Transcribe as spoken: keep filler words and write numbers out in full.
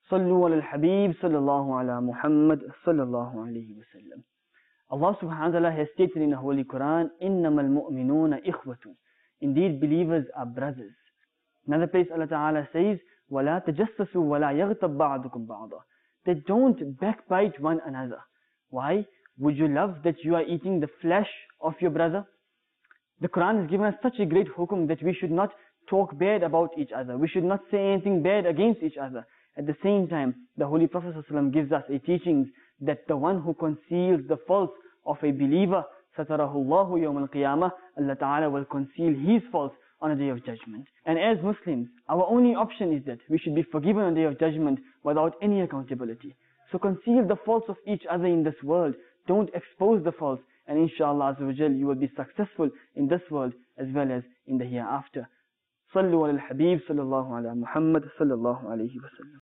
Sallu ala al-Habib sallallahu ala Muhammad sallallahu alayhi wa sallam. Allah subhanahu wa ta'ala has stated in the Holy Quran, إِنَّمَا الْمُؤْمِنُونَ إِخْوَةٌ. Indeed, believers are brothers. Another place Allah Ta'ala says, وَلَا تَجَسَّسُوا وَلَا يَغْتَبْ بَعْضُكُمْ بَعْضًا. That don't backbite one another. Why? Would you love that you are eating the flesh of your brother? The Quran has given us such a great hukum that we should not talk bad about each other. We should not say anything bad against each other. At the same time, the Holy Prophet ﷺ gives us a teaching that the one who conceals the faults of a believer, سَتَرَهُ اللَّهُ يَوْمَ الْقِيَامَةِ, Allah Ta'ala will conceal his faults on the Day of Judgment. And as Muslims, our only option is that we should be forgiven on the Day of Judgment without any accountability. So conceal the faults of each other in this world. Don't expose the faults, and inshallah Azza wa Jal, you will be successful in this world as well as in the hereafter. Sallu ala al-Habib sallallahu ala Muhammad sallallahu alayhi wa sallam.